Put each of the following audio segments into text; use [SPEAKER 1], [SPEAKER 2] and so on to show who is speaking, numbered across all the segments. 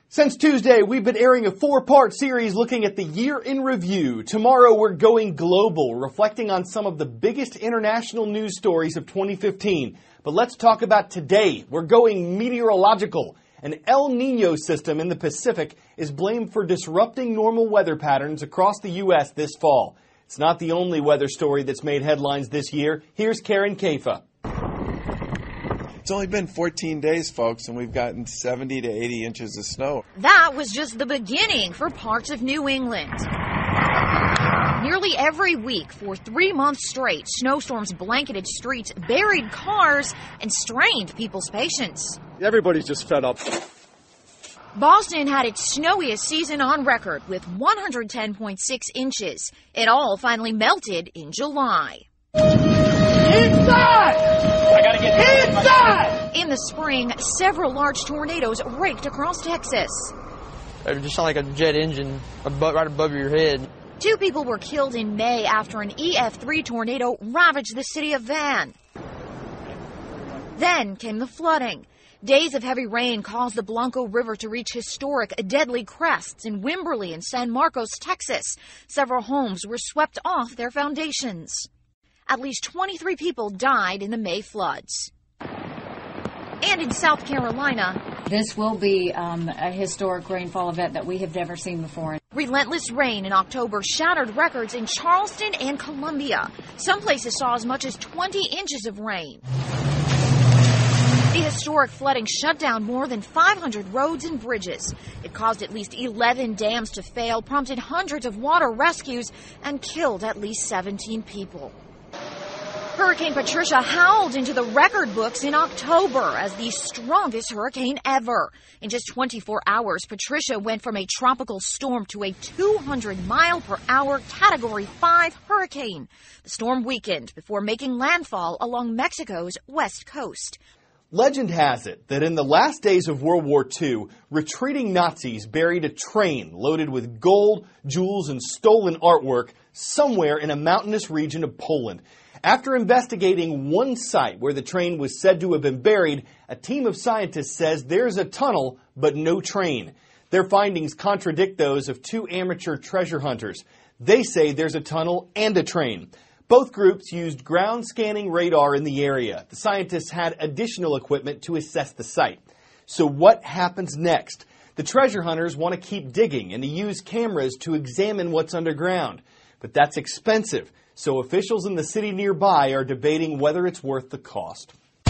[SPEAKER 1] Since Tuesday, we've been airing a four-part series looking at the year in review. Tomorrow, we're going global, reflecting on some of the biggest international news stories of 2015. But let's talk about today. We're going meteorological. An El Niño system in the Pacific is blamed for disrupting normal weather patterns across the U.S. this fall. It's not the only weather story that's made headlines this year. Here's Karen Caifa.
[SPEAKER 2] It's only been 14 days, folks, and we've gotten 70 to 80 inches of snow.
[SPEAKER 3] That was just the beginning for parts of New England. Nearly every week for 3 months straight, snowstorms blanketed streets, buried cars, and strained people's patience.
[SPEAKER 4] Everybody's just fed up.
[SPEAKER 3] Boston had its snowiest season on record with 110.6 inches. It all finally melted in July.
[SPEAKER 4] Inside! I gotta get inside!
[SPEAKER 3] In the spring, several large tornadoes raked across Texas.
[SPEAKER 5] It just sounded like a jet engine right above your head.
[SPEAKER 3] 2 people were killed in May after an EF3 tornado ravaged the city of Van. Then came the flooding. Days of heavy rain caused the Blanco River to reach historic deadly crests in Wimberley and San Marcos, Texas. Several homes were swept off their foundations. At least 23 people died in the May floods. And in South Carolina,
[SPEAKER 6] this will be a historic rainfall event that we have never seen before.
[SPEAKER 3] Relentless rain in October shattered records in Charleston and Columbia. Some places saw as much as 20 inches of rain. The historic flooding shut down more than 500 roads and bridges. It caused at least 11 dams to fail, prompted hundreds of water rescues, and killed at least 17 people. Hurricane Patricia howled into the record books in October as the strongest hurricane ever. In just 24 hours, Patricia went from a tropical storm to a 200-mile-per-hour Category 5 hurricane. The storm weakened before making landfall along Mexico's west coast.
[SPEAKER 1] Legend has it that in the last days of World War II, retreating Nazis buried a train loaded with gold, jewels, and stolen artwork somewhere in a mountainous region of Poland. After investigating one site where the train was said to have been buried, a team of scientists says there's a tunnel, but no train. Their findings contradict those of 2 amateur treasure hunters. They say there's a tunnel and a train. Both groups used ground scanning radar in the area. The scientists had additional equipment to assess the site. So what happens next? The treasure hunters want to keep digging and to use cameras to examine what's underground. But that's expensive. So officials in the city nearby are debating whether it's worth the cost.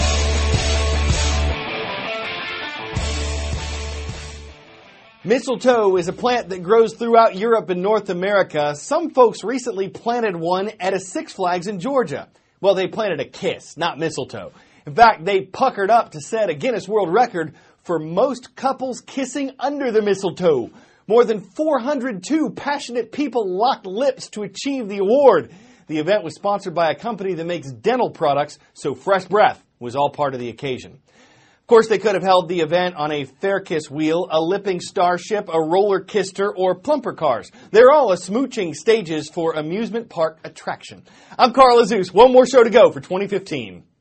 [SPEAKER 1] Mistletoe is a plant that grows throughout Europe and North America. Some folks recently planted one at a Six Flags in Georgia. Well, they planted a kiss, not mistletoe. In fact, they puckered up to set a Guinness World Record for most couples kissing under the mistletoe. More than 402 passionate people locked lips to achieve the award. The event was sponsored by a company that makes dental products, so Fresh Breath was all part of the occasion. Of course, they could have held the event on a Fair Kiss wheel, a lipping starship, a roller kister, or plumper cars. They're all a smooching stages for amusement park attraction. I'm Carl Azuz. One more show to go for 2015.